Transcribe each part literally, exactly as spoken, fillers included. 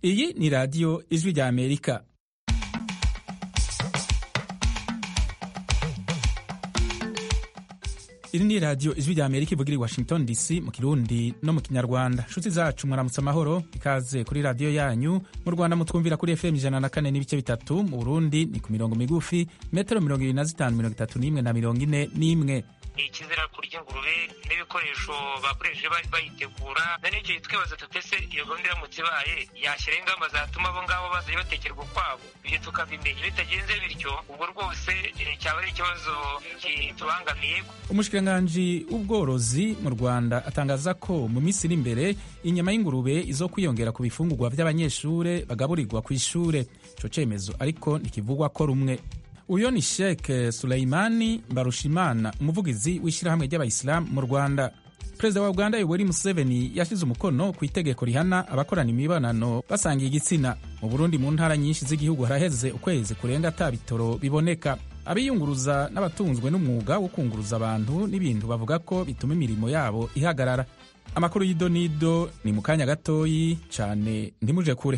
Iyi ni radiyo Ijwi rya Amerika. Iri ni radiyo Ijwi rya Amerika ivugira i Washington D C mu Kirundi no mu Kinyarwanda. Nshuti zacu mwaramutse amahoro, ikaze kuri radiyo yanyu. Mu Rwanda mutwumvira kuri F M ijana na kane n'ibice bitatu, mu Burundi ni ku mirongo migufi metero mirongo ibiri na zitanu mirongo itatu n'imwe na mirongo ine n'imwe. Ikizira kurya ingurube n'ibikoresho bakoresheje bari bayitegura, none icyo twibaza tutese iyo gahunda iramutse ibaye yashyira ingamba zatuma abo ngabo bazajya batekerwa ukwabo, ibyo tukabimenya. Bitagenze bityo ubwo rwose cyaba ari ikibazo kitubangamiye. Umushikiranganji w'ubworozi mu Rwanda atangaza ko mu minsi iri imbere inyama y'ingurube izo kwiyongera ku bifungurwa by'abanyeshure bagaburirwa ku ishure. Ico cemezo ariko ntikivugwa ko rumwe. Uyo ni Sheikh Suleimani Mbarushimana, umuvugizi w'ishyirahamwe ry'Abayisilamu mu Rwanda. Perezida wa Uganda Yoweri Museveni yashyize umukono ku itegeko rihana abakorana imibonano basangiye igitsina. Mu Burundi mu ntara nyinshi z'igihugu haraheze ukwezi kurenga ata bitoro biboneka. Abiyunguruza n'abatunzwe n'umwuga wo kunguruza abantu n'ibintu bavuga ko bituma imirimo yabo ihagarara. Amakuru y'idonido ni mu kanya gatoyi cyane, ndimuje kure.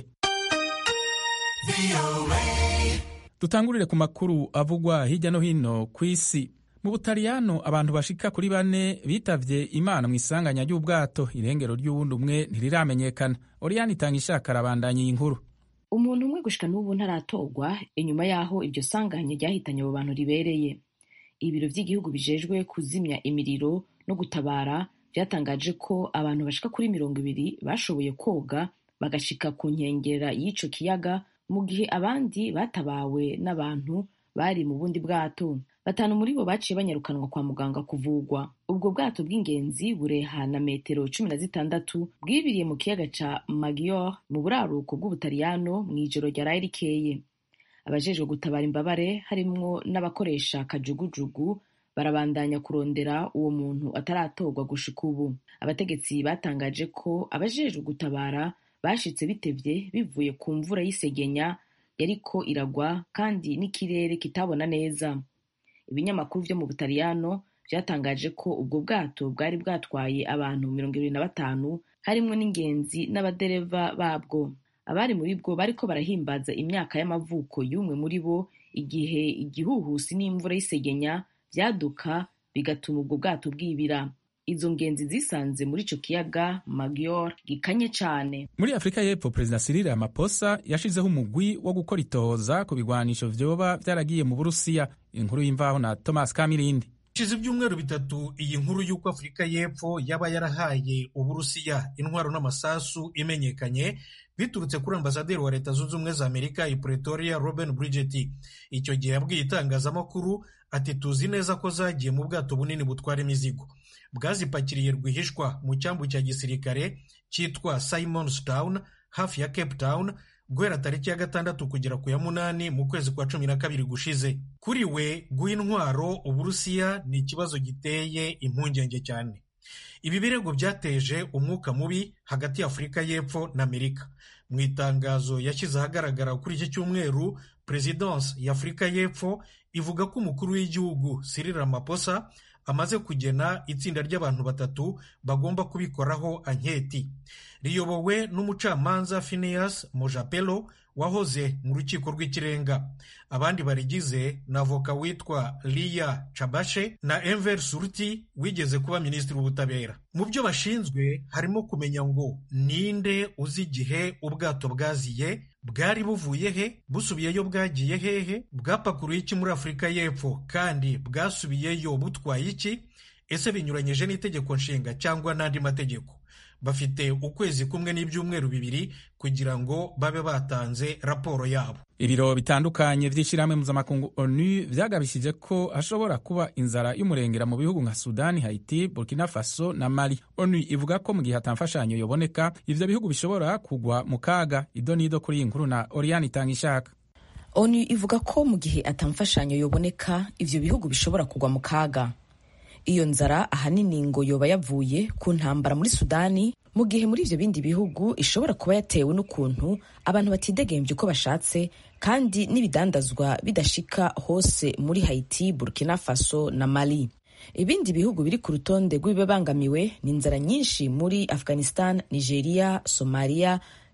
Dutangurire ku makuru avugwa hirya no hino ku isi. Mu Butaliyano abantu bashika kuri bane bitavye Imana mu isanganya ry'ubwato. Irengero ry'uwundi umwe ntiriramenyekana. Oriane itanga ishaka arabandanya iyi nkuru. Umuntu umwe gushika n'ubu ntaratorwa inyuma yaho iryo sanganya ryahitanye abo bantu ribereye. Ibiro vy'igihugu bijejwe kuzimya imiriro no gutabara vyatangaje ko abantu bashika kuri mirongo ibiri bashoboye koga bagashika ku nkengera y'ico kiyaga, mu gihe abandi batabawe n'abantu bari mu bundi bwato. Batanu muri bo baciye banyarukanwa kwa muganga kuvugwa. Ubwo bwato bw'ingenzi bureha na metero cumi na zitandatu bwibiriye mu kiyaga ca Maggiore mu buraruko bw'Ubutaliyano mw'ijoro ryaraye rikeye. Abajejwe gutabara imbabare harimwo n'abakoresha kajugujugu barabandanya kurondera uwo muntu ataratorwa gushika ubu. Abategetsi batangaje ko abajejwe gutabara bashitse bitevye bivuye ku mvura y'isegenya yariko iragwa kandi n'ikirere kitabona neza. Ibinyamakuru vyo mu Butaliyano vyatangaje ko ubwo bwato bwari bwatwaye abantu mirongo ibiri na batanu harimwo n'ingenzi n'abadereva babwo. Abari muri bwo bariko barahimbaza imyaka y'amavuko y'umwe muri bo igihe igihuhusi n'imvura y'isegenya vyaduka bigatuma ubwo bwato bwibira. Izo ngenzi zisanze muri ico kiyaga Maggiore gikanye cane. Muri Afrika y'Epfo, Perezida Cyril Ramaphosa yashizeho umugwi wo gukora itohoza ku bigwanisho vyoba vyaragiye mu Burusiya. Inkuru y'imvaho na Thomas Kamirindi. Hashize ibyumweru bitatu iyi nkuru y'uko Afrika y'Epfo yaba yarahaye Uburusiya intwaro n'amasasu imenyekanye biturutse kuri ambasaderi wa Leta Zunze Ubumwe za Amerika i Pretoria, Robert Bridget. Icyo gihe yabwiye itangazamakuru ati tuzi neza ko zagiye mu bwato bunini butwara imizigo. Bwazipakiriye rwihishwa mu cyambu cya gisirikare cyitwa Simonstown hafi ya Cape Town guhera tariki ya gatandatu kugera ku ya munani mu kwezi kwa cumi na kabiri gushize. Kuri we guha intwaro Uburusiya ni ikibazo giteye impungenge cyane. Ibi birego byateje umwuka mubi hagati ya Afurika y'Epfo na Amerika. Mu itangazo yashyize ahagaragara kuri iki cyumweru, Presidence ya Afurika y'Epfo ivuga ko umukuru w'igihugu Cyril Ramaphosa amaze kugena itsinda ry'abantu batatu bagomba kubikoraho anketi. Riyobowe n'umucamanza Phineas Mojapelo wahoze mu rukiko rw'ikirenga. Abandi barigize na avoka witwa Lia Chabashe na Enver Surti wigeze kuba minisitiri w'ubutabera. Mu byo bashinzwe harimo kumenya ngo ninde uzi igihe ubwato bwaziye, bwari buvuye he, busubiyeyo bwagiye hehe, bwapakuruye iki muri Afurika y'Epfo kandi bwasubiyeyo butwaye iki, ese binyuranyije n'itegeko nshinga cyangwa n'andi mategeko. Bafite ukwezi kumwe n'ibyumweru bibiri kugira ngo babe batanze raporo yabo. Ibiro bitandukanye vy'ishirahamwe mpuzamakungu ONU vyagabishije ko hashobora kuba inzara y'umurengera mu bihugu nka Sudani, Haiti, Burkina Faso na Mali. ONU ivuga ko mu gihe atamfashanyo yoboneka ivyo bihugu bishobora kugwa mu kaga. Idonido kuri iyi nkuru na Oriane itanga ishaka. ONU ivuga ko mu gihe atamfashanyo yoboneka ivyo bihugu bishobora kugwa mu kaga. Iyo nzara ahanini ngo yoba yavuye ku ntambara muri Sudani, mu gihe muri ivyo bindi bihugu ishobora kuba yatewe n'ukuntu abantu batidegembye uko bashatse kandi n'ibidandazwa bidashika hose muri Haiti, Burkina Faso na Mali. Ibindi bihugu biri ku rutonde rw'ibibangamiwe ni inzara nyinshi muri Afghanistan, Nigeria, Somalia,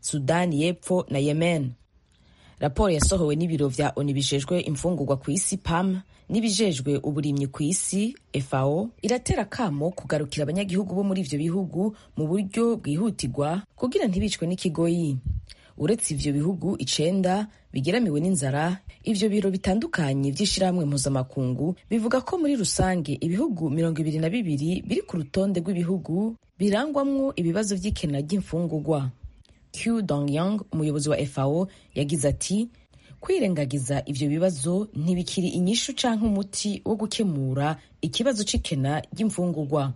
Sudani y'Epfo na Yemen. Raporo yasohowe n'ibiro vya ONU bijejwe imfungurwa ku isi P A M n'ibijejwe uburimyi ku isi F A O iratera kamo kugarukira abanyagihugu bo muri ivyo bihugu mu buryo bwihutirwa kugira ntibicwe n'ikigoyi. Uretse ivyo bihugu icenda bigeramiwe n'inzara, ivyo biro bitandukanye vy'ishirahamwe mpuzamakungu bivuga ko muri rusange ibihugu mirongo ibiri na bibiri biri ku rutonde rw'ibihugu birangwamwo ibibazo vy'ikena ry'imfungurwa. Q Dongyang, umuyobozi wa F A O, yagize ati kwirengagiza ivyo bibazo ntibikiri inyishu canke umuti wo gukemura ikibazo c'ikena ry'imfungurwa.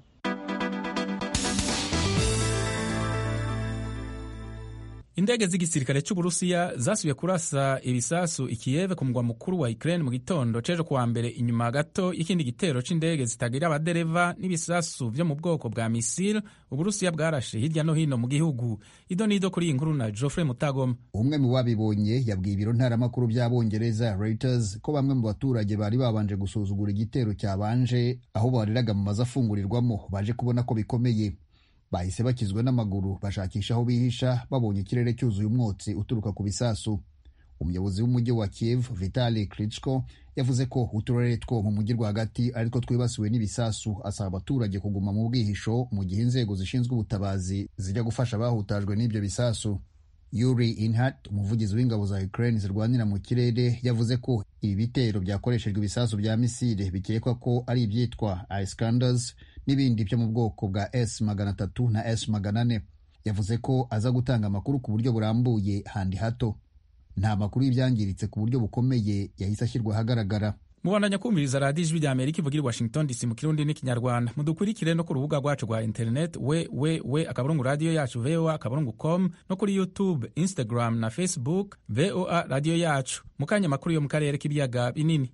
Indege z'igisirikare c'Uburusiya zasubiye kurasa ibisasu i Kiev ku mugwa mukuru wa Ukraine mu gitondo cejo kuwa mbere, inyuma gato y'ikindi gitero c'indege zitagira abadereva n'ibisasu vyo mu bwoko bwa misile Uburusiya bwarashe hirya no hino mu gihugu. Ido nido kuri iyi nkuru na Geoffrey Mutagoma. Umwe mu babibonye yabwiye ibiro ntaramakuru by'Abongereza Reuters ko bamwe mu baturage bari babanje gusuzugura igitero cyabanje aho bariraga mu mazu afungurirwamo baje kubona ko bikomeye. Bahise bakizwa n'amaguru bashakisha aho bihisha babonye ikirere cyuzuye umwotsi uturuka ku bisasu. Umuyobozi w'umujyi wa Kiev Vitali Klitschko yavuze ko uturere two mu mujyi rwagati ariko twibasiwe n'ibisasu, asaba abaturage kuguma mu bwihisho mu gihe inzego zishinzwe ubutabazi zijya gufasha abahutajwe n'ibyo bisasu. Yuri Inhat, umuvugizi w'ingabo za Ukraine zirwanira mu kirere, yavuze ko ibi bitero byakoreshejwe ibisasu bya misile bikekwa ko ari ibyitwa Iskanders n'ibindi byo mu bwoko bwa S magana atatu na S magana ane. Yavuze ko aza gutanga amakuru ku buryo burambuye handi hato. Nta makuru y'ibyangiritse ku buryo bukomeye yahise ashyirwa ahagaragara. Mubandanya kumviriza radiyo ijwi rya Amerika ivugira i Washington D C mu Kirundi n'ikinyarwanda. Mudukurikire no ku rubuga rwacu rwa internet we we we akaburungu radio yacu V O A akaburungu com no kuri YouTube, Instagram na Facebook V O A radio yacu. Mukanya makuru yo mu karere k'ibiyaga binini.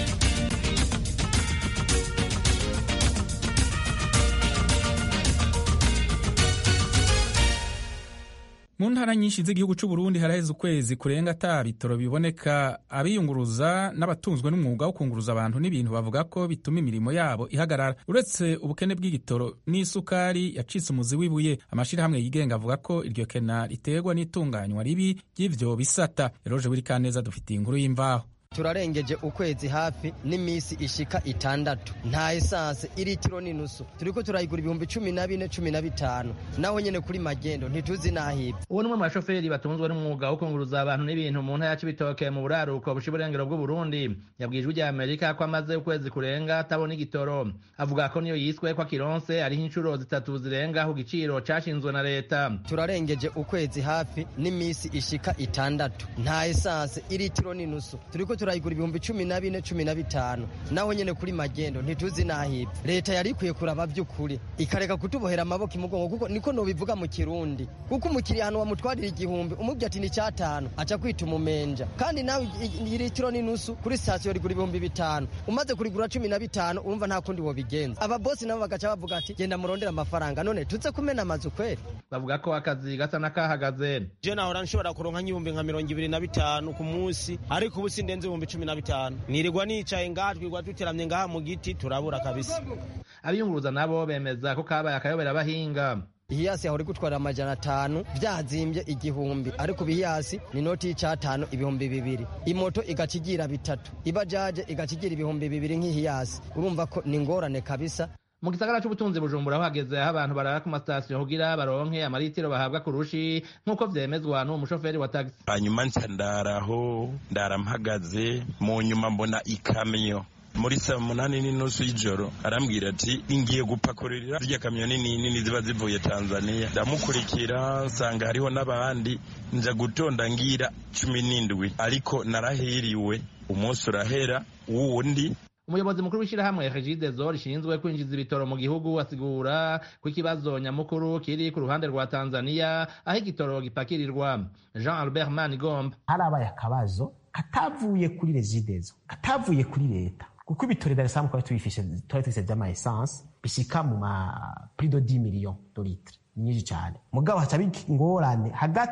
Mu ntara nyinshi z'igihugu c'u Burundi haraheze ukwezi kurenga ata bitoro biboneka. Abiyunguruza n'abatunzwe n'umwuga wo kunguruza abantu n'ibintu bavuga ko bituma imirimo yabo ihagarara. Uretse ubukene bw'igitoro n'isukari yacitse umuzi w'ibuye, amashirahamwe yigenga avuga ko iryo kena riterwa n'itunganywa ribi ry'ivyo bisata. Eroje Burikaneza dufitiye inkuru y'imvaho. Turarengeje ukwezi hafi n'imisi ishika itandatu nta esanse iritiro n'inusu, turiko turayigura ibihumbi cumi na bine cumi na bitanu, naho nyene kuri magendo ntituzi nahibwe. Uwo numwe mu bashoferi batunzwe n'umwuga wo kunguruza abantu n'ibintu mu ntara y'Ibitoke mu buraruko bushiye uburengero bw'u Burundi yabwijwe rya Amerika ko amaze ukwezi kurenga atabona igitoro. Avuga ko niyo yiswe ko kironse ari inshuro zitatu zirenga ku giciro cashinzwe na leta. Turarengeje ukwezi hafi n'imisi ishika itandatu nta esanse iritiro n'inusu, turiko turayigura ibihumbi cumi na bine cumi na bitanu, naho nyene kuri magendo ntituzi nahibwe. Leta yari ikwiye kuraba by'ukuri ikareka kutubohera amaboko imugongo, kuko niko no bivuga mu Kirundi, kuko umukiriya hano wamutwarira igihumbi umubye ati ni cyatanu aca kwita umumenja, kandi nawe iritiro n'inusu kuri station rigura ibihumbi bitanu, umaze kurigura cumi na bitanu urumva nta kundi wo bigenza. Aba boss nabo bagaca bavuga ati genda murondera amafaranga, none tuze kumena amazu kweri. Bavuga ko akazi gasa nakahagaze. Je nahora nshobora kuronka nk'ibihumbi nka mirongo ibiri na bitanu ku munsi, ariko ubu sindenze ibihumbi cumi na bitanu. Nirirwa nicaye ngaha twirwa duteramye ngaha mu giti turabura kabisa. Abiyunguruza nabo bemeza ko kabaye akayobera abahinga. Ihiyasi aho uri gutwara amajana atanu byazimbye igihumbi, ariko bihiyasi ni noti y'icatanu ibihumbi bibiri, imoto igacigira bitatu, ibajaje igacigira ibihumbi bibiri nk'ihiyasi. Urumva ko ni ngorane kabisa. Mu gisagara c'ubutunzi Bujumbura hageze aho abantu barara ku masitasiyo kugira baronke amaritiro bahabwa kurushi nk'uko vyemezwa n'uwo mushoferi wa taxi. Hanyuma nca ndaraho ndarampagaze, mu nyuma mbona ikamyo muri saa munani n'inusu y'ijoro arambwira ati ingiye gupakurira zirya kamyo nini nini ziba zivuye Tanzania. Ndamukurikira nsanga hariho n'abandi, nja gutonda ngira cumi n'indwi, ariko narahiriwe. Umunsi urahera wundi. Umuyobozi mukuru w'ishirahamwe Regideso rishinzwe kwinjiza ibitoro mu gihugu asigura ko ikibazo nyamukuru kiri ku ruhande rwa Tanzania aho igitoro gipakirirwa. Jean Albert Manigomba: harabaye akabazo katavuye kuri Regideso, katavuye kuri leta, kuko ibitoro Dar es Salaam kwa tubifishe twari tufise vy'ama essence bishika mu ma prix de dix millions de litres, nyinshi cyane. Mugabo haca ingorane hagati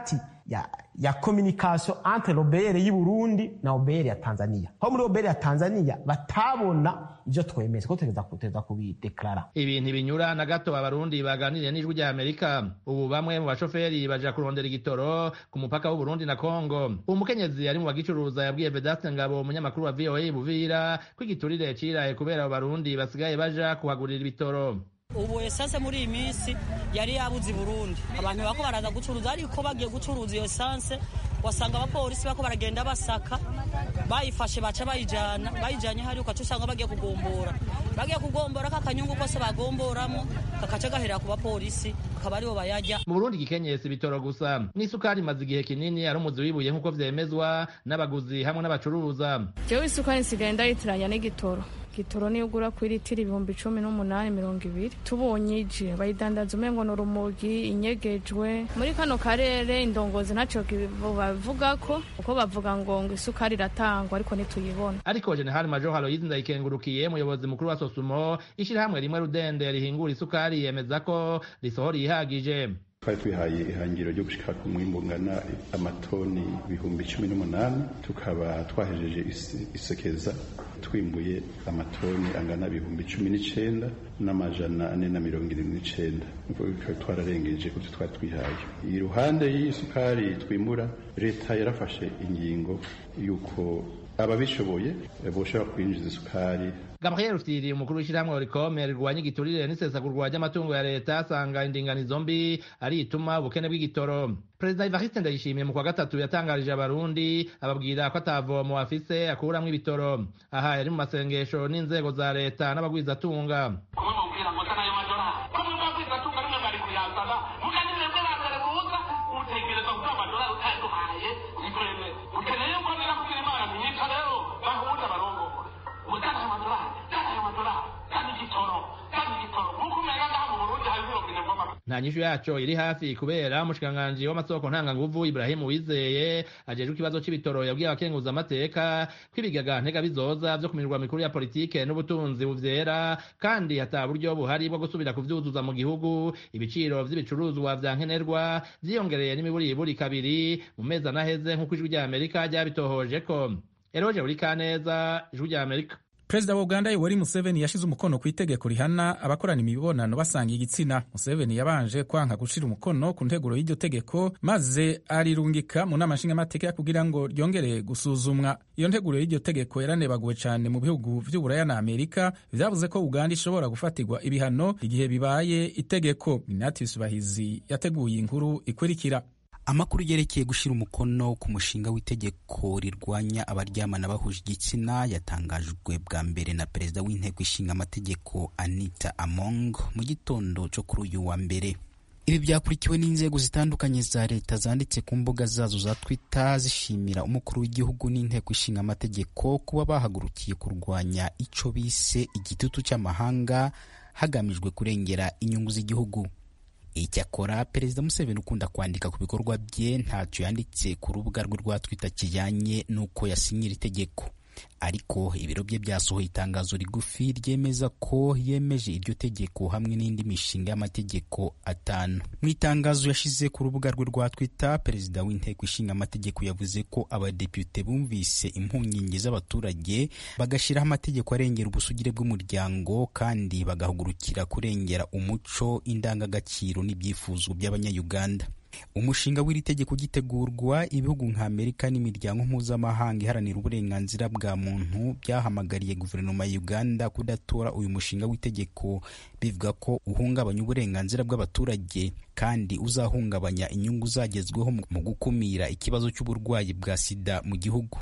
ya, ya communication entre O B R y'u Burundi na O B R ya Tanzania. Aho muri O B R ya Tanzania batabona ivyo twemeze ko tuza kuteza kubideklara. Ibintu binyura na gato abarundi baganiriye n'ijwi rya Amerika. Ubu bamwe mu bashoferi baja kurondera igitoro ku mupaka w'u Burundi na Kongo. Umukenyezi ari mu bagicuruza yabwiye Vedaste Ngabo umunyamakuru wa V O A Buvira ko igiturire ciraye kubera abarundi basigaye baja kuhagurira ibitoro. Ubu esanse muri iyi minsi yari yabuze i Burundi, abantu bako baraza gucuruza, ariko bagiye gucuruza iyo esanse wasanga abapolisi bako baragenda basaka, bayifashe baca bayijana bayijanye hari uko usanga bagiye kugombora bagiye kugombora kakanyungu kose bagomboramo kakaca gahera ku bapolisi akaba aribo bayajya. Mu Burundi gikenyesi bitoro gusa n'isukari imaze igihe kinini ari umuzi wibuye nk'uko vyemezwa n'abaguzi hamwe n'abacuruza. Jewe isukari nsigaye ndayitiranya n'igitoro. Gitoro ni ugura ku litiro ibihumbi cumi n'umunani mirongo ibiri. Tubonye ije bayidandaza umengo no rumogi inyegejwe. Muri kano karere indongozi ntaco bavuga ko uko bavuga ngo ngo isukari iratangwa ariko nituyibona. Ariko General Major Haloyizi Ndayikengurukiye umuyobozi mukuru wa Sosumo ishirahamwe rimwe Rudende rihingura isukari yemeza ko risohora ihagije. Twari twihaye ihangiro ryo gushika ku mwimbu ngana amatoni ibihumbi cumi n'umunani, tukaba twahejeje isekeza twimbuye amatoni angana ibihumbi cumi n'icenda n'amajana ane na mirongo irindwi n'icenda. Twararengeje kuko twari twihaye. Iruhande y'isukari twimbura, leta yarafashe ingingo yuko ababishoboye boshobora kwinjiza isukari. Gabriel Rufyiri umukuru w'ishyirahamwe Oricome rirwanya igiturire n'isesagurwa ry'amatungo ya leta asanga indinganizo mbi ari ituma ubukene bw'igitoro. Perezida Evariste Ndayishimiye mu kwa gatatu yatangarije abarundi ababwira ko atavomo afise akuramwo ibitoro. Aha yari mu masengesho n'inzego za leta n'abagwizatunga. Nta nyishu yaco iri hafi kubera umushikiranganji w'amasoko ntanganguvu Ibrahim Uwizeye ajejwe ikibazo c'ibitoro yabwiye abakenguza amateka kw'ibigaga ntega bizoza vyo ku mirwa mikuru ya politike n'ubutunzi buvyera kandi hata buryo buhari bwo gusubira kuvyuzuza mu gihugu. Ibiciro vy'ibicuruzwa vya nkenerwa vyiyongereye n'imiburiburi kabiri mu mezi anaheze nk'uko ijwi rya Amerika ryabitohoje ko. Eroje Burikaneza, ijwi rya Amerika. Perezida wa Uganda Yoweri Museveni yashize umukono ku itegeko rihana abakorana imibonano basangiye igitsina. Museveni yabanje kwanka gushira umukono ku nteguro y'iryo tegeko maze arirungika mu nama nshingamateka kugira ngo ryongere gusuzumwa. Iyo nteguro y'iryo tegeko yaranebaguwe cyane mu bihugu vy'Uburaya na Amerika, vyavuze ko Uganda ishobora gufatirwa ibihano igihe bibaye itegeko. Ignatius Bahizi yateguye inkuru ikurikira. Amakuru yerekeye gushira umukono ku mushinga w'itegeko rirwanya abaryamana bahuje igitsina yatangajwe bwa mbere na perezida w'inteko ishinga amategeko Anita Among mu gitondo cyo kuri uyu wa mbere. Ibi byakurikiwe n'inzego zitandukanye za leta zanditse ku mbuga zazo za Twitter zishimira umukuru w'igihugu n'inteko ishinga amategeko kuba bahagurukiye kurwanya ico bise igitutu cy'amahanga hagamijwe kurengera inyungu z'igihugu. Icyakora Perezida Museveni ukunda kwandika ku bikorwa bye ntacyo yanditse ku rubuga rwe rwa Twitter kijyanye n'uko yasinyira itegeko. Ariko ibiro bye byasohoye itangazo rigufi ryemeza ko yemeje iryo tegeko hamwe n'indi mishinga y'amategeko atanu. Mu itangazo yashize ku rubuga rwe rwa Twitter, perezida w'inteko ishinga amategeko yavuze ko abadepute bumvise impunyingi z'abaturage bagashiraho amategeko arengera ubusugire bw'umuryango kandi bagahugurukira kurengera umuco, indangagaciro n'ibyifuzo by'abanyayuganda. Umushinga w'iri tegeko gitegurwa, ibihugu nka Amerika n'imiryango mpuzamahanga iharanira uburenganzira bwa muntu byahamagariye guverinoma ya Uganda kudatora uyu mushinga w'itegeko, bivuga ko uhungabanya uburenganzira bw'abaturage kandi uzahungabanya inyungu zagezweho mu gukumira ikibazo cy'uburwayi bwa sida mu gihugu.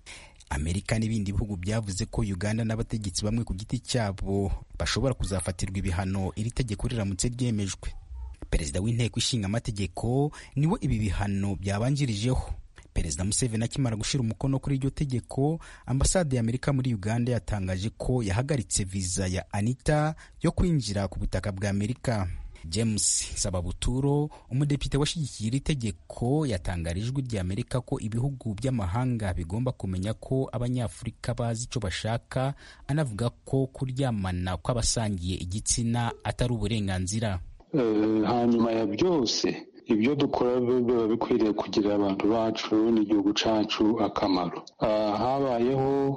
Amerika n'ibindi bihugu byavuze ko Uganda n'abategetsi bamwe ku giti cyabo bashobora kuzafatirwa ibihano iri tegeko riramutse ryemejwe. Perezida w'inteko ishinga amategeko niwe ibi bihano byabanjirijeho. Perezida Museveni akimara gushira umukono kuri iryo tegeko, ambasade ya Amerika muri Uganda yatangaje ko yahagaritse visa ya Anita yo kwinjira ku butaka bwa Amerika. James Sababuturo, umudepite washigikiye iri tegeko, yatangarijwe rya Amerika ko ibihugu by'amahanga bigomba kumenya ko abanyafurika bazi icyo bashaka, anavuga ko kuryamana kw'abasangiye igitsina atari uburenganzira. hanyuma ya byose ibyo dukora biba bikwiriye kugirira abantu bacu n'igihugu cacu akamaro. Uh, habayeho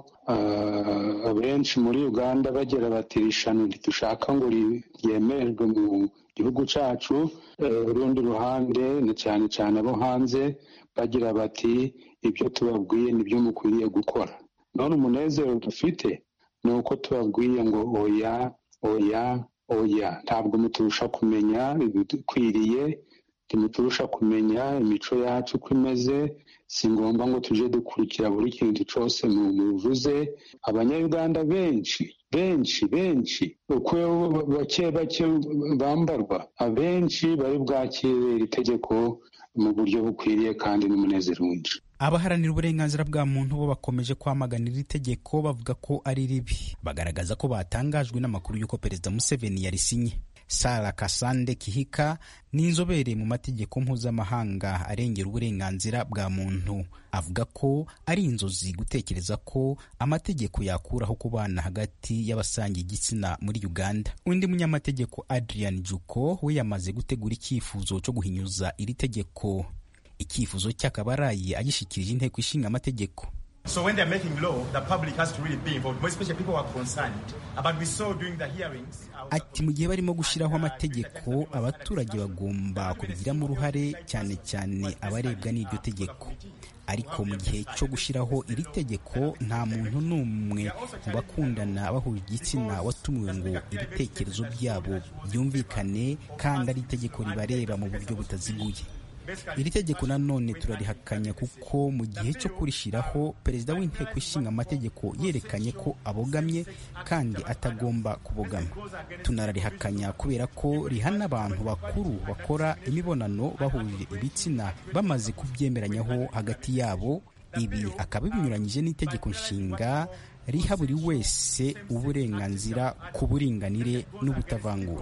uh, abenshi muri Uganda bagira bati irishano ntidushaka ngo ryemererwe mu gihugu cacu. Urundi uh, ruhande na cyane cyane abo hanze bagira bati ibyo tubabwiye nibyo mukwiriye gukora. None umunezero dufite ni uko tubabwiye ngo oya oya oya, ntabwo muturusha kumenya ibidukwiriye, ntimuturusha kumenya imico yacu uko imeze, si ngombwa ngo tuje dukurikira buri kintu cyose muvuze. Abanyayuganda benshi benshi benshi uko bake bake bambarwa, abenshi bari bwakire iri tegeko mu buryo bukwiriye kandi n'umunezero mwinshi. Abaharanira uburenganzira bwa muntu bo bakomeje kwamaganira iri tegeko bavuga ko ari ribi, bagaragaza ko batangajwe n'amakuru y'uko Perezida Museveni yarisinye. Sara Kasande Kihika ni inzobere mu mategeko mpuzamahanga arengera uburenganzira bwa muntu, avuga ko ari inzozi gutekereza ko amategeko yakuraho kubana hagati y'abasangiye igitsina muri Uganda. Undi munyamategeko Adrian Juko we yamaze gutegura icyifuzo cyo guhinyuza iri tegeko. Icyifuzo cy'akabarayi agishikirije inteko ishinga amategeko. So when they're making law, the public has to really be involved, more especially people who are concerned. But we saw during the hearings. Ati mu gihe barimo gushyiraho amategeko, abaturage bagomba kubigiramo uruhare, cyane cyane abarebwa n'iryo tegeko. Ariko mu gihe cyo gushyiraho iri tegeko nta muntu n'umwe mu bakundana bahuje igitsina watumiwe ngo ibitekerezo byabo byumvikane kandi ari itegeko ribareba mu buryo butaziguye. Iri tegeko nanone turarihakanya kuko mu gihe cyo kurishyiraho perezida w'inteko ishinga amategeko yerekanye ko abogamye kandi atagomba kubogama. Tunararihakanya kubera ko rihana abantu bakuru bakora imibonano bahuje ibitsina bamaze kubyemeranyaho hagati yabo. Ibi akaba binyuranyije n'itegeko nshinga riha buri wese uburenganzira ku buringanire n'ubutavangura.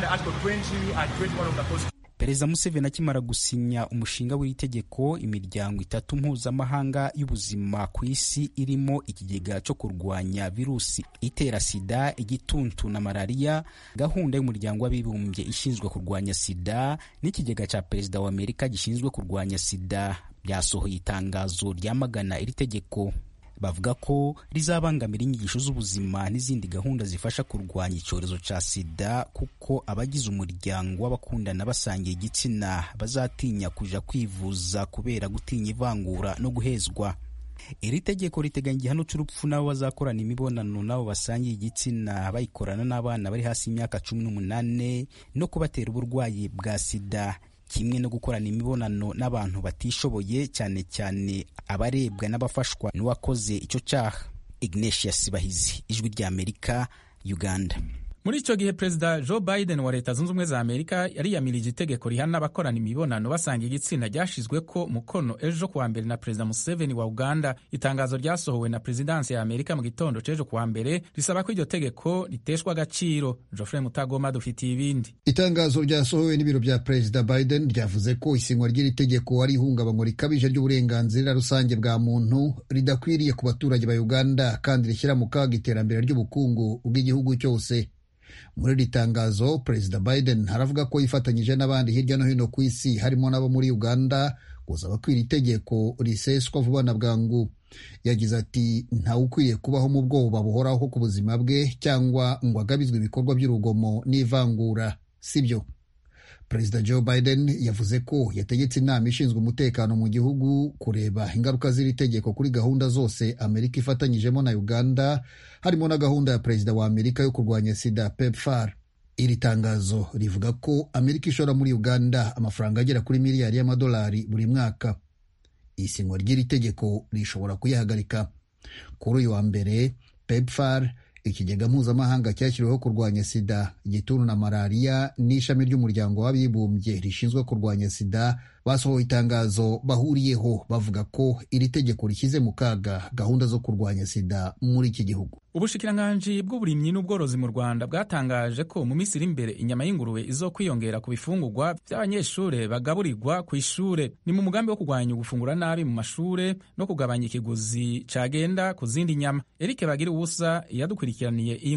Perezida Museveni akimara gusinya umushinga w'iri tegeko, imiryango itatu mpuzamahanga y'ubuzima ku isi irimo ikigega cyo kurwanya virusi itera sida, igituntu na malaria, gahunda y'umuryango w'abibumbye ishinzwe kurwanya sida n'ikigega cya perezida wa Amerika gishinzwe kurwanya sida byasohoye itangazo ryamagana iri tegeko. Bavuga ko rizabangamira inyigisho z'ubuzima n'izindi gahunda zifasha kurwanya icyorezo ca sida, kuko abagize umuryango w'abakundana basangiye igitsina bazatinya kuja kwivuza kubera gutinya ivangura no guhezwa. Iri tegeko riteganya igihano cy'urupfu n'abo bazakorana imibonano n'abo basangiye igitsina bayikorana n'abana bari hasi y'imyaka cumi n'umunane no kubatera uburwayi bwa sida, kimwe no gukorana imibonano n'abantu batishoboye, cyane cyane abarebwa n'abafashwa n'uwakoze icyo cyaha. Ignatius Bahizi, Ijwi ry'Amerika, Uganda. Muri icyo gihe Perezida Joe Biden wa Leta Zunze Ubumwe za Amerika yariyamirije itegeko rihana abakorana imibonano basangiye igitsina ryashizwe ko mukono ejo kuwa mbere na Perezida Museveni wa Uganda. Itangazo ryasohowe na Presidansi ya Amerika mu gitondo c'ejo kuwa mbere risaba ko iryo tegeko riteshwa agaciro. Geoffrey Mutagoma dufitiye ibindi. Itangazo ryasohowe n'ibiro bya Perezida Biden ryavuze ko isinywa ry'iri tegeko ari ihungabanywa rikabije ry'uburenganzira rusange bwa muntu, ridakwiriye ku baturage ba Uganda kandi rishyira mu kaga iterambere ry'ubukungu bw'igihugu cyose. Muri iri tangazo, Perezida Biden haravuga ko yifatanyije n'abandi hirya no hino ku isi harimo n'abo muri Uganda gusaba ko iri tegeko riseswa vuba na bwangu. Yagize ati ntawe ukwiye kubaho mu bwoba buhoraho ku buzima bwe cyangwa ngo agabizwe ibikorwa by'urugomo n'ivangura, sibyo. Perezida Joe Biden yavuze ko yategetse inama ishinzwe umutekano mu gihugu kureba ingaruka z'iri tegeko kuri gahunda zose Amerika ifatanyijemo na Uganda, harimo na gahunda ya Perezida wa Amerika yo kurwanya sida PEPFAR. Iri tangazo rivuga ko Amerika ishora muri Uganda amafaranga agera kuri miliyari y'amadolari buri mwaka. Isinywa ry'iri tegeko rishobora kuyihagarika. Kuri uyu wa mbere, PEPFAR, ikigega mpuzamahanga cyashyiriweho kurwanya sida, igituntu na malaria n'ishami ry'umuryango w'abibumbye rishinzwe kurwanya sida, basohoye itangazo bahuriyeho bavuga ko iri tegeko rishyize mu kaga gahunda zo kurwanya sida muri iki gihugu. Ubushikiranganji bw'uburimyi n'ubworozi mu Rwanda bwatangaje ko mu minsi iri imbere inyama y'ingurube izo kwiyongera ku bifungurwa by'abanyeshure bagaburirwa ku ishure. Ni mu mugambi wo kurwanya ugufungura nabi mu mashure no kugabanya ikiguzi cagenda ku zindi nyama. Eric Bagira ubusa yadukurikiraniye iyi nkuru.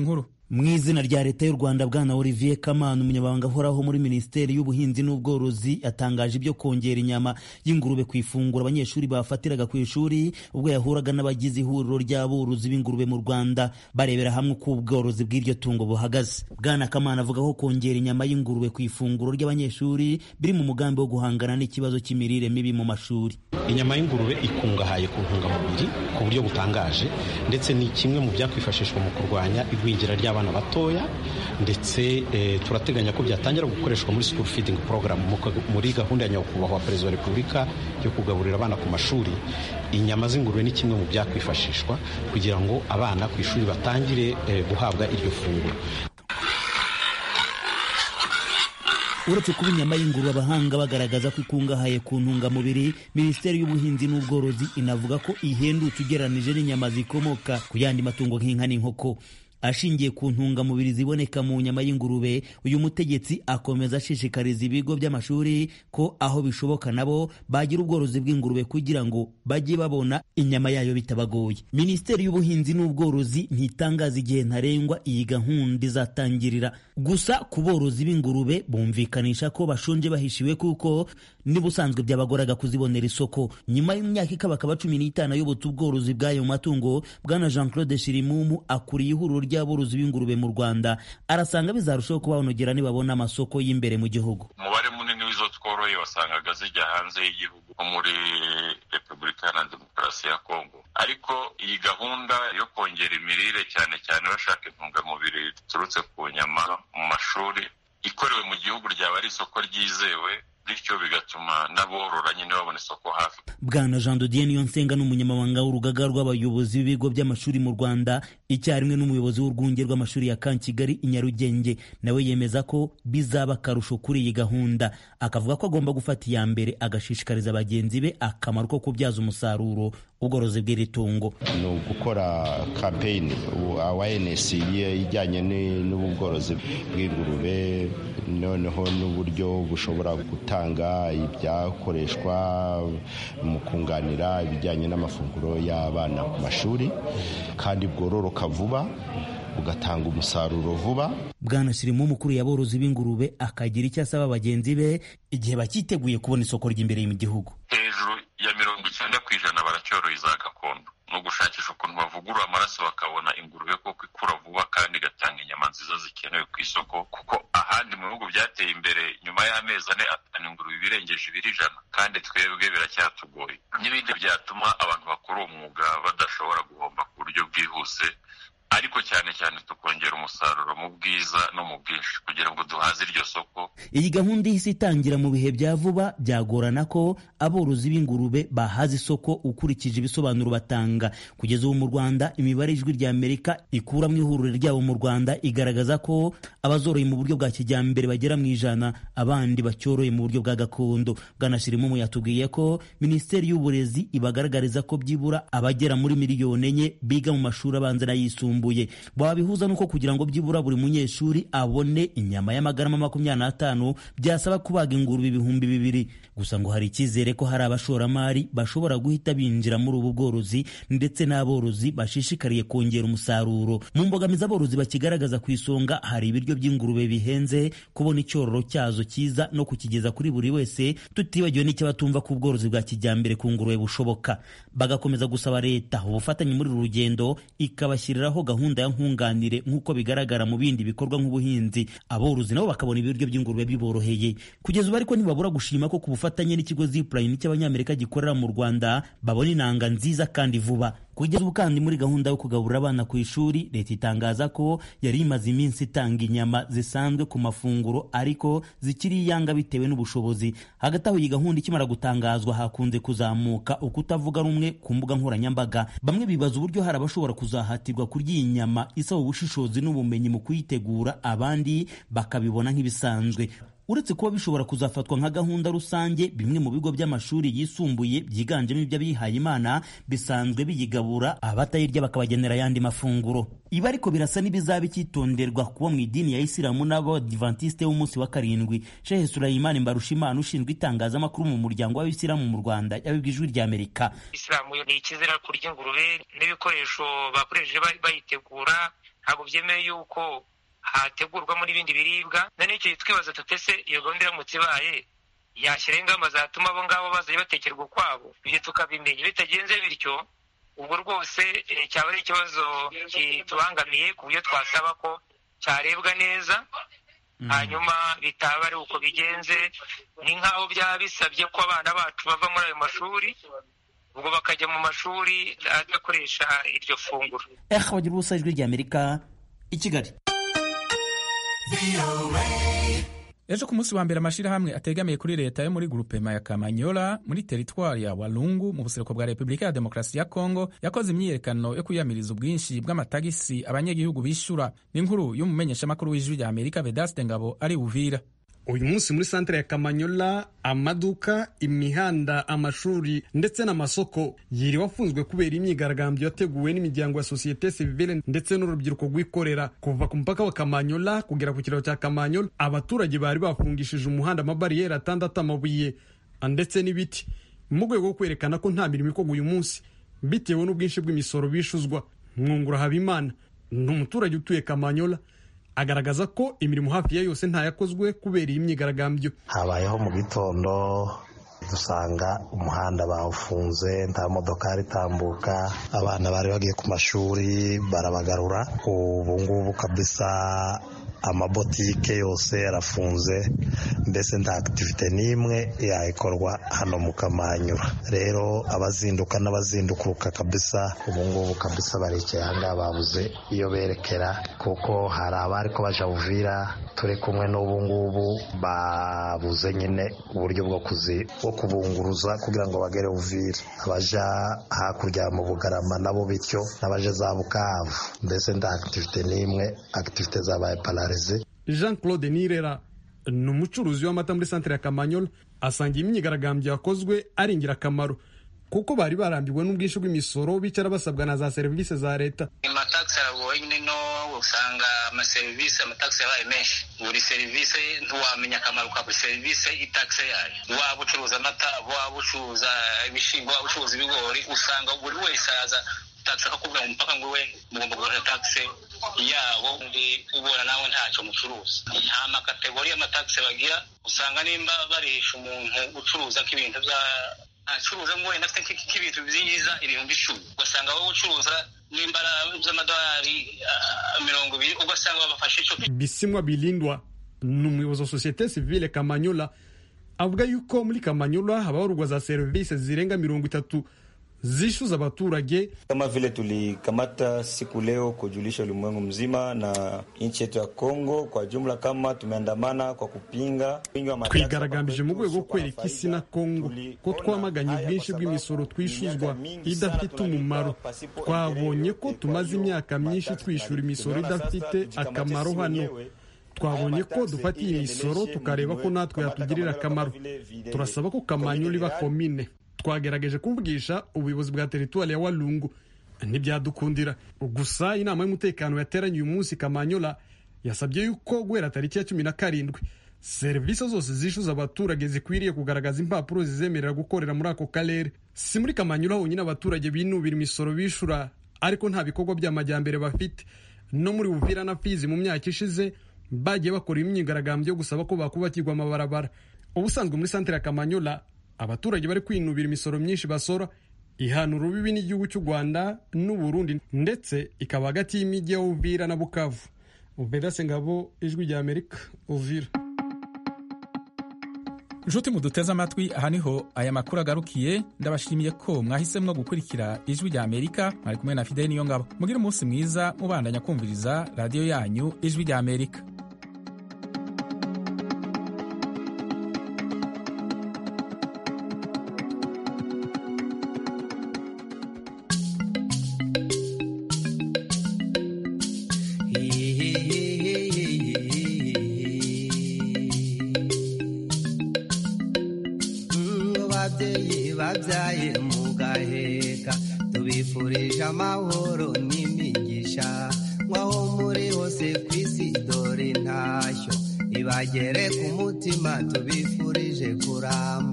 Mu izina rya leta y'u Rwanda, Bwana Olivier Kamana, umunyamabanga uhoraho muri Minisiteri y'Ubuhinzi n'Ubworozi, yatangaje ibyo kongera inyama y'ingurube ku ifunguro abanyeshuri bafatiraga ku ishuri ubwo yahuraga n'abagize ihuriro ry'aborozi b'ingurube mu Rwanda barebera hamwe uko ubworozi bw'iryo tungo buhagaze. Bwana Kamana avuga ko kongera inyama y'ingurube ku ifunguro ry'abanyeshuri biri mu mugambi wo guhangana n'ikibazo cy'imirire mibi mu mashuri. Inyama y'ingurube ikungahaye ku ntungamubiri ku buryo butangaje, ndetse ni kimwe mu byakwifashishwa mu kurwanya igwingira ry'abana abana batoya, ndetse e, turateganya ko byatangira gukoreshwa muri school feeding program muri gahunda ya nyakubahwa Perezida wa Repubulika yo kugaburira abana ku mashuri. Inyama z'ingurube ni kimwe mu byakwifashishwa kugira ngo abana ku ishuri batangire e, guhabwa iryo funguro. Uretse kuba inyama y'ingurube abahanga bagaragaza ko ikungahaye ku ntungamubiri, Minisiteri y'Ubuhinzi n'Ubworozi inavuga ko ihendutse ugereranije n'inyama zikomoka ku yandi matungo nk'inka n'inkoko. Ashingiye ku ntungamubiri ziboneka mu nyama y'ingurube, uyu mutegetsi akomeza ashishikariza ibigo by'amashuri ko aho bishoboka nabo bagira ubworozi bw'ingurube kugira ngo bajye babona inyama yayo bitabagoye. Minisiteri y'Ubuhinzi n'Ubworozi ntitangaza igihe ntarengwa iyi gahunda izatangirira, gusa ku borozi b'ingurube bumvikanisha ko bashonje bahishiwe kuko nibusanzwe byabagoraga kuzibonera isoko. Nyuma y'imyaka ikabakaba cumi n'itanu ayobotse ubworozi bw'ayo matungo, Bwana Jean Claude Shirimumu akuriye ihuriro ry'aborozi b'ingurube mu Rwanda arasanga bizarushaho kubanogera nibabona amasoko y'imbere mu gihugu. Umubare munini w'izo tworoye wasangaga zijya hanze y'igihugu muri Repubulika Iharanira Demokarasi ya Kongo, ariko iyi gahunda yo kongera imirire cyane cyane bashaka intungamubiri ziturutse ku nyama mu mashuri ikorewe mu gihugu ryaba ari isoko ryizewe, bityo bigatuma n'aborora nyine babona isoko hafi. Bwana Jean de Dieu Niyonsenga n'umunyamabanga w'urugaga rw'abayobozi b'ibigo by'amashuri mu Rwanda, icyarimwe n'umuyobozi w'urwunge rw'amashuri ya Kankigali i Nyarugenge, nawe yemeza ko bizaba akarusho kuri iyi gahunda. Akavuga ko agomba gufata iya mbere agashishikariza bagenzi be akamaro ko kubyaza umusaruro ubworozi bw'iri tungo. Ni ugukora campaign awareness ijyanye n'ubworozi bw'ingurube, noneho n'uburyo bushobora gutanga ibyakoreshwa mu kunganira ibijyanye n'amafunguro y'abana ku mashuri, kandi bwororoka vuba bugatanga umusaruro vuba. Bwana Shirimu mukuru y'aborozi b'ingurube akagira icyo asaba bagenzi be igihe bakiteguye kubona isoko ry'imbere mu gihugu. Hejuru ya mirongo icyenda ku ijana baracyoroye za gakondo, no gushakisha ukuntu bavugurura amaraso bakabona ingurube koko ikura vuba kandi igatanga inyama nziza zikenewe ku isoko, kuko ahandi mu bihugu byateye imbere nyuma y'amezi ane atanu ingurube ibirengeje ibiri ijana, kandi twebwe biracyatugoye. N'ibindi byatuma abantu bakora uwo mwuga badashobora guhomba ku buryo bwihuse, ariko cyane cyane tukongera umusaruro mu bwiza no mu bwinshi kugira ngo duhaze iryo soko. Iyi gahunda ihise itangira mu bihe bya vuba, byagorana ko aborozi b'ingurube bahaza isoko ukurikije ibisobanuro batanga. Kugeza ubu mu Rwanda, imibare Ijwi rya Amerika ikura mu ihuriro ryabo mu Rwanda igaragaza ko abazoroye mu buryo bwa kijyambere bagera mu ijana, abandi bacyoroye mu buryo bwa gakondo. Bwana Shirimu yatubwiye ko Minisiteri y'Uburezi ibagaragariza ko byibura abagera muri miliyoni enye biga mu mashuri abanza n'ayisumbuye. Babihuza nuko kugira ngo byibura buri munyeshuri abone inyama y'amagarama makumyabiri n'atanu byasaba kubaga ingurube ibihumbi bibiri. Gusa ngo hari icyizere ko hari abashoramari bashobora guhita binjira muri ubu bworozi, ndetse n'aborozi bashishikariye kongera umusaruro. Mu mbogamizi aborozi bakigaragaza ku isonga hari ibiryo by'ingurube bihenze, kubona icyororo cyazo cyiza no kukigeza kuri buri wese, tutibagiwe n'icyo batumva ku bworozi bwa kijyambere ku ngurube bushoboka. Bagakomeza gusaba leta ubufatanye muri uru rugendo ikabashyiriraho gahunda ya nkunganire nk'uko bigaragara mu bindi bikorwa nk'ubuhinzi. Aborozi nabo bakabona ibiryo by'ingurube biboroheye. Kugeza ubu ariko ntibabura gushima ko ku bufatanye n'ikigo Zipline cy'abanyamerika gikorera mu Rwanda babona inanga nziza kandi vuba. Kugeza ubu kandi muri gahunda yo kugaburira abana ku ishuri, leta itangaza ko yari imaze iminsi itanga inyama zisanzwe ku mafunguro ariko zikiri iyanga bitewe n'ubushobozi. Hagati aho iyi gahunda ikimara gutangazwa hakunze kuzamuka ukutavuga rumwe ku mbuga nkoranyambaga. Bamwe bibaza uburyo hari abashobora kuzahatirwa kurya iyi nyama isaba ubushishozi n'ubumenyi mu kuyitegura, abandi bakabibona nk'ibisanzwe. Uretse kuba bishobora kuzafatwa nka gahunda rusange, bimwe mu bigo by'amashuri yisumbuye byiganjemo iby'abihaye Imana bisanzwe biyigabura, abatayirya bakabagenera ayandi mafunguro. Ibi ariko birasa n'ibizaba icyitonderwa kuba mu idini ya Isilamu n'Abadiventiste w'umunsi wa karindwi. Sheikh Sulaiman Mbarushimana ushinzwe itangazamakuru mu muryango w'Abisilamu mu Rwanda yabibwiye Ijwi rya Amerika. Isilamu ni ikizira kurya ingurube n'ibikoresho bakoresheje bayitegura, ntabwo byemewe yuko hategurwamo n'ibindi biribwa. na n'icyo twibaza tutese iyo gahunda iramutse ibaye yashyiraho ingamba zatuma abo ngabo bazajya batekerwa ukwabo, ibyo tukabimenya. bitagenze bityo ubwo rwose cyaba ari ikibazo kitubangamiye ku buryo twasaba ko cyarebwa neza, hanyuma bitaba ari uko bigenze. Ni nk'aho byaba bisabye ko abana bacu bava muri ayo mashuri ubwo bakajya mu mashuri adakoresha iryo funguro. eh bagira ubusa ijwi ry'Amerika i Kigali. Ejo ku munsi wa mbere amashirahamwe ategamiye kuri leta yo muri grupema ya Kamanyola muri teritwari ya Walungu mu buseruko bwa Repubulika ya Demokarasi ya Kongo yakoze imyiyerekano yo kwiyamiriza ubwinshi bw'amatagisi abanyagihugu bishura. N'inkuru y'umumenyeshamakuru w'ijwi rya Amerika Vedaste Ngabo ari Uvira. Uyu munsi muri santere ya Kamanyola amaduka, imihanda, amashuri ndetse n'amasoko yiriwe afunzwe kubera imyigaragambyo yateguwe n'imiryango ya societe civile ndetse n'urubyiruko rwikorera. Kuva ku mupaka wa Kamanyola kugera ku kiraro cya Kamanyola, abaturage bari bafungishije umuhanda amabariyeri atandatu, amabuye ndetse n'ibiti mu rwego rwo kwerekana ko nta mirimo ikorwa uyu munsi bitewe n'ubwinshi bw'imisoro bishuzwa. Mwungura Habimana ni umuturage utuye Kamanyola, agaragaza ko imirimo hafi ya yose ntayakozwe kubera iyi myigaragambyo. Habayeho mu gitondo dusanga umuhanda bawufunze, nta modoka itambuka, abana bari bagiye ku mashuri barabagarura. Ubu ngubu kabisa amabotike yose yarafunze, mbese nta activite n'imwe yayikorwa hano mu Kamanyura. Rero abazinduka n'abazindukuruka kabisa ubu ngubu kabisa baricaye ahangaha babuze iyo berekera, kuko hari abari ko baja Uvira turi kumwe n'ubu ngubu babuze nyine uburyo bwo kuzi bwo kubunguruza kugira ngo bagere Uvira. Abaja hakurya mu Bugarama nabo bityo, n'abaje za Bukavu, mbese nta activite n'imwe, activite zabaye para Jean Claude Nirera ni umucuruzi w'amata muri santere ya Kamanyola, asanga imyigaragambyo yakozwe ari ingirakamaro kuko bari barambiwe n'ubwinshi bw'imisoro bicara basabwa na za serivisi za leta. Amataxi aragoye nyine, no usanga amaserivisi amataxi yabaye menshi. Buri serivisi ntiwamenya akamaro ka buri serivisi itaxi yayo. Waba ucuruza amata, waba ucuruza ibishyimbo, waba ucuruza ibigori, usanga buri wese aza taxi akakubwira mu mpaka ngo we mugomba kugura taxi yabo, ndi ubona nawe ntacyo mucuruza. Nta makategori y'amataxi bagira, usanga nimba barisha umuntu ucuruza k'ibintu bya acuruza ngo wenda afite nk'ibintu byiza ibihumbi icumi, ugasanga wowe ucuruza nimba by'amadolari mirongo ibiri, ugasanga babafashe icyo. Bisimwa Bilindwa ni umuyobozi wa societe civile Kamanyola, avuga yuko muri Kamanyola habarurwa za serivisi zirenga mirongo itatu zishuza abaturage. Kama vile tulikamata siku leo kujulisha ulimwengu mzima na nchi yetu ya Kongo kwa jumla, kama tumeandamana kwa kupinga twigaragambije mu rwego kwereka isi na Kongo ko twamaganye ubwinshi bw'imisoro twishuzwa idafite umumaro. Twabonye ko tumaze imyaka myinshi twishura imisoro idafite akamaro hano. Twabonye ko dufata iyi misoro tukareba ko natwe yatugirira akamaro. Turasaba ko Kamanyola iba komine. Twagerageje kuvugisha ubuyobozi bwa teritwari ya Walungu ntibyadukundira. Gusa inama y'umutekano yateranye uyu munsi Kamanyola yasabye yuko guhera tariki ya cumi na karindwi serivisi zose zishuza abaturage zikwiriye kugaragaza impapuro zizemerera gukorera muri ako karere. Si muri Kamanyola honyine abaturage binubira imisoro bishura ariko nta bikorwa by'amajyambere bafite. No muri Uvira na Fizi mu myaka ishize bagiye bakora imyigaragambyo yo gusaba ko bakubakirwa amabarabara. Ubusanzwe muri santere ya Kamanyola abaturage bari kwinubira imisoro myinshi basora, ihana urubibi n'igihugu cy'u Rwanda n'u Burundi ndetse ikaba hagati y'imijyi ya Uvira na Bukavu. Vedaste Ngabo, ijwi rya Amerika, Uvira. Nshuti muduteze amatwi, aha niho aya makuru agarukiye. Ndabashimiye ko mwahisemwo gukurikira ijwi rya Amerika. Mwari kumwe na Fidel Niyongabo. Mugire umunsi mwiza mubandanya kumviriza radio yanyu ijwi rya Amerika. Babyaye mugaheka tubifurije amahoro n'imigisha, mwaho muri hose kw'isi dore ntashyo ibagere ku mutima tubifurije kuramba.